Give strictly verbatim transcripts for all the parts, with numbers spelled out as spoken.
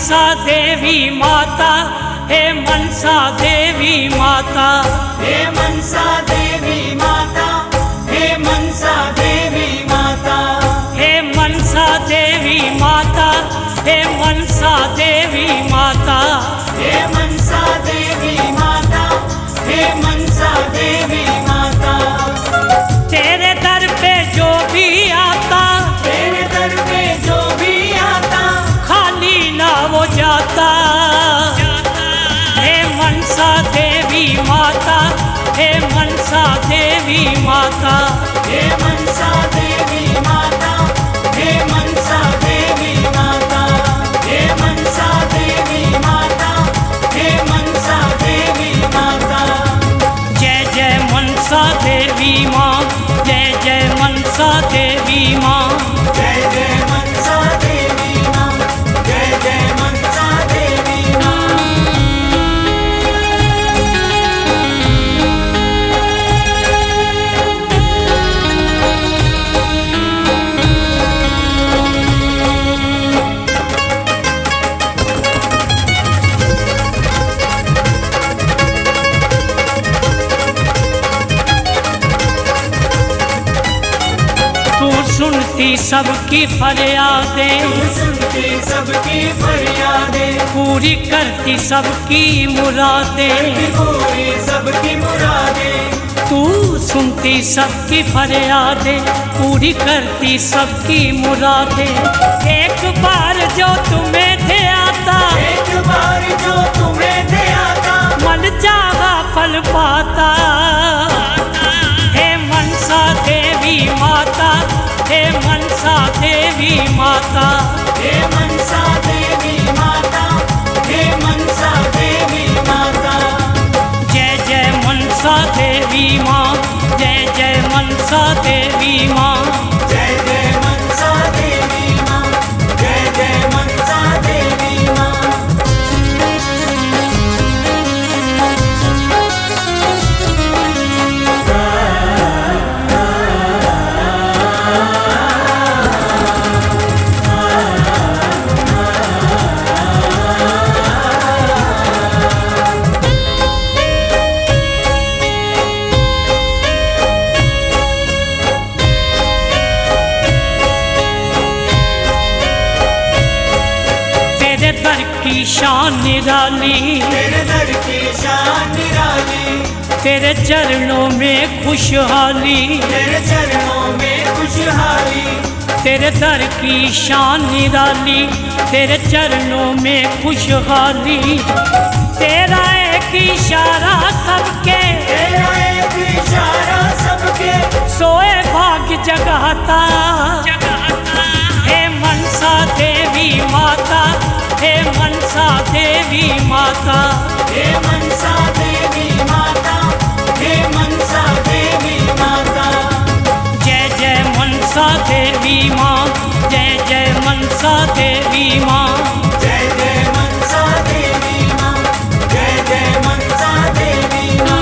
मनसा देवी माता, हे मनसा देवी माता, हे मनसा देवी माता, हे मनसा देवी माता, हे मनसा देवी माता, हे मनसा देवी माता, हे मनसा देवी माता, हे मनसा देवी माता। तेरे दर पे जो भी आता, तेरे दर पे जो भी आता, खाली ना वो जाता। हे मनसा देवी माता, हे मनसा देवी माता, हे मनसा देवी माता, हे मनसा देवी माता, हे मनसा देवी माता, हे मनसा देवी माता। जय जय मनसा देवी माँ, जय जय मनसा देवी माँ, जय जय मनसा देवी माँ, जय जय मनसा देवी माँ। तू सुनती सबकी फरियादें, तू सुनती सबकी फरियादें, पूरी करती सबकी मुरादें। पूरी सबकी मुरादें। तू सुनती सबकी फरियादें, पूरी करती सबकी मुरादें। एक बार जो तुम्हें दे आता, एक बार जो तुम्हें दे आता, मन चाहा फल पाता। हे मनसा देवी माता, हे मनसा देवी माता, हे मनसा देवी माता, हे मनसा देवी माता। जय जय मनसा देवी माँ, जय जय मनसा देवी माँ, जय जय मनसा देवी माँ, जय जय मनसा देवी माँ। तेरे दर की शान निराली, तेरे दर की शान निराली, तेरे चरणों में खुशहाली। तेरे चरणों में खुशहाली, तेरे दर की शान निराली, तेरे चरणों में खुशहाली। तेरा एक इशारा सबके, तेरा एक इशारा सबके, सोए भाग्य जगाता। हे मनसा देवी माता, हे मनसा देवी माता, हे मनसा देवी माता, हे मनसा देवी माता। जय जय मनसा देवी माँ, जय जय मनसा देवी माँ, जय जय मनसा देवी माँ, जय जय मनसा देवी माँ।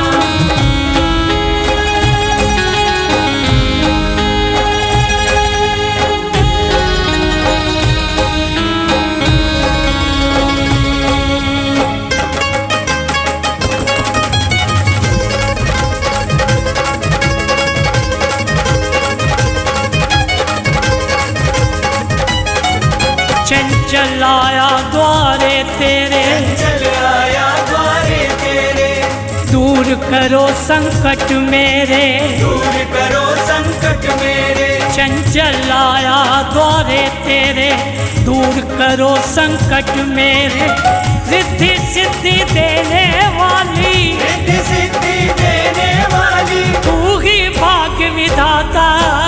चंचल आया द्वारे तेरे, चल आया द्वारे तेरे, दूर करो संकट मेरे। दूर करो संकट मेरे। चंचल आया द्वारे तेरे, दूर करो संकट मेरे। रिद्धि सिद्धि देने वाली, रिद्धि सिद्धि देने वाली, तू ही भाग्य विधाता।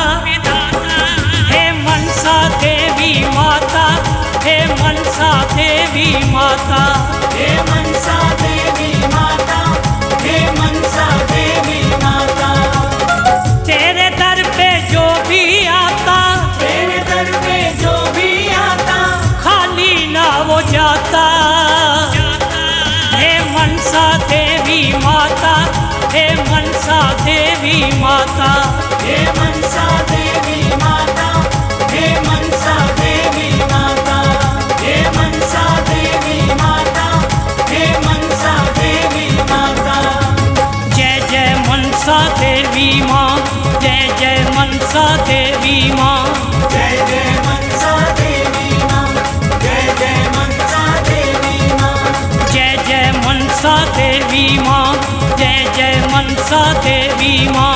हे मनसा देवी माता, हे मनसा देवी माता, हे मनसा देवी माता, हे मनसा देवी माता। तेरे दर पे जो भी आता, तेरे दर पे जो भी आता, खाली ना वो जाता। हे मनसा देवी माता, हे मनसा देवी माता, हे मनसा देवी माता, हे मनसा देवी माता, हे मनसा देवी मनसा देवी माँ। जय जय मनसा देवी माँ, जय जय मनसा देवी माँ। जय जय मनसा देवी माँ, जय जय मनसा देवी माँ।